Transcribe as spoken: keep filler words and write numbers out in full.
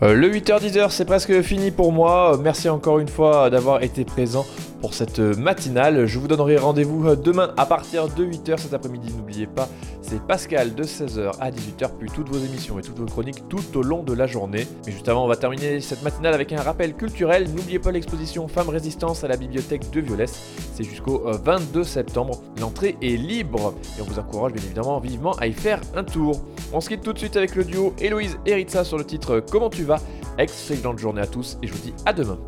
Euh, le huit heures dix c'est presque fini pour moi. Merci encore une fois d'avoir été présent pour cette matinale. Je vous donnerai rendez-vous demain à partir de huit heures cet après-midi. N'oubliez pas, c'est Pascal de seize heures à dix-huit heures, puis toutes vos émissions et toutes vos chroniques tout au long de la journée. Mais juste avant, on va terminer cette matinale avec un rappel culturel. N'oubliez pas l'exposition Femmes Résistance à la bibliothèque de Violès. C'est jusqu'au vingt-deux septembre. L'entrée est libre et on vous encourage bien évidemment vivement à y faire un tour. On se quitte tout de suite avec le duo Héloïse et Ritza sur le titre Comment tu vas. Excellente journée à tous et je vous dis à demain.